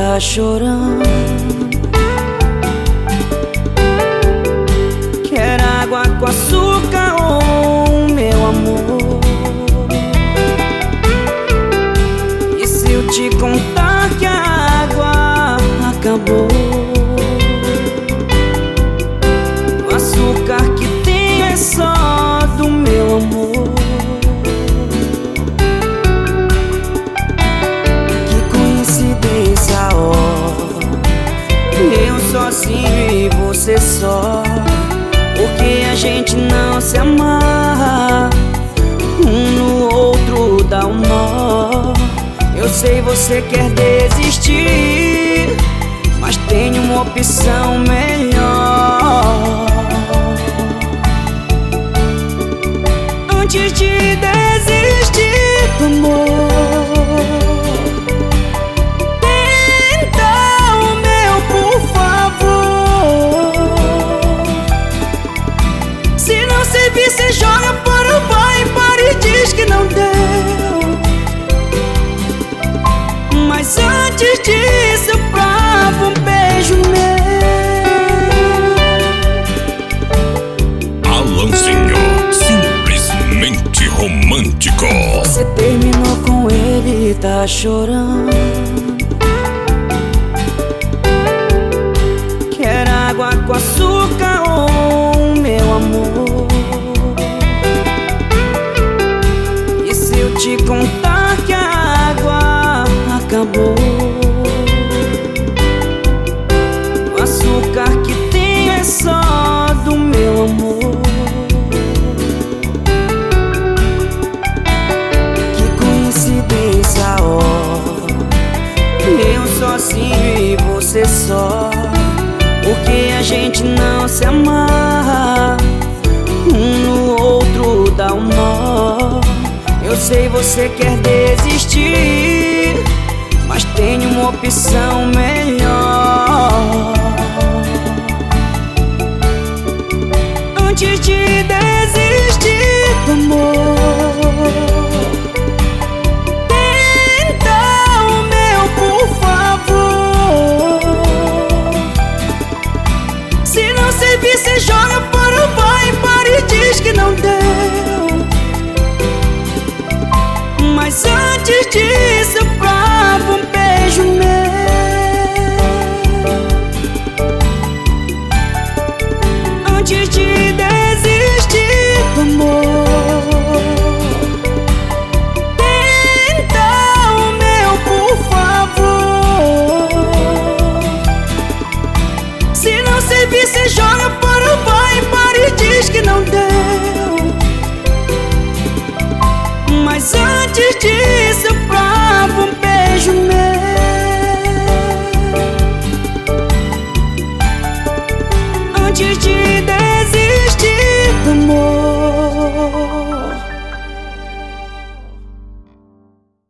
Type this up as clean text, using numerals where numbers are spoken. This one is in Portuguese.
tá chorando. Quer água com açúcar ou meu amor? E se eu te contar que a água acabou? O açúcar que tem é só do meu amor. Eu sozinho e você só, porque a gente não se amarra, um no outro dá um nó. Eu sei você quer desistir, mas tem uma opção melhor. Antes de desistir do amor, você joga fora, vai embora e diz que não deu. Mas antes disso eu provo um beijo meu. Alan Senhor, simplesmente romântico. Você terminou com ele e tá chorando. Quer água com açúcar ou meu amor? Te contar que a água acabou, o açúcar que tem é só do meu amor. Que coincidência, ó, eu sozinho e você só, porque a gente não se amarra, um no outro dá um nó. Eu sei você quer desistir, mas tem uma opção melhor. Antes de desistir do amor, tenta o meu, por favor. Se não servir, você joga fora, vai embora e diz que não deu. Mas antes disso eu provo um beijo meu. Antes de desistir do amor, tenta o meu, por favor. Se não servir, você joga fora, vai embora e diz que não deu. Mas antes disso eu provo um beijo meu. Antes de